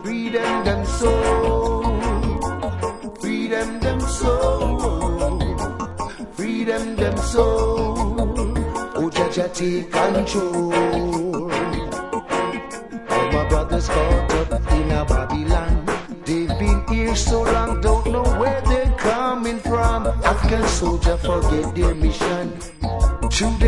freedom them soul, freedom them soul, freedom them soul. Oh, Jaja, take control. All my brothers caught up in a Babylon. They've been here so long, don't know where they're coming from. African soldier forget their mission. True,